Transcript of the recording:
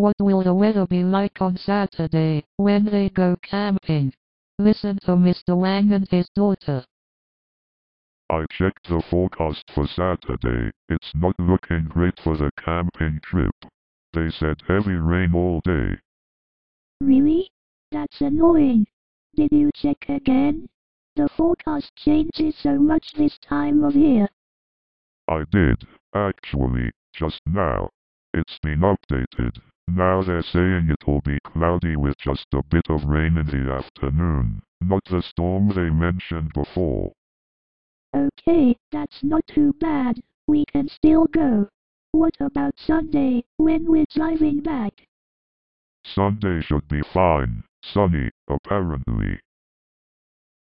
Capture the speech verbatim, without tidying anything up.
What will the weather be like on Saturday, when they go camping? Listen to Mister Wang and his daughter. I checked the forecast for Saturday. It's not looking great for the camping trip. They said heavy rain all day. Really? That's annoying. Did you check again? The forecast changes so much this time of year. I did, actually, just now. It's been updated. Now they're saying it'll be cloudy with just a bit of rain in the afternoon, not the storm they mentioned before. Okay, that's not too bad. We can still go. What about Sunday, when we're driving back? Sunday should be fine, sunny, apparently.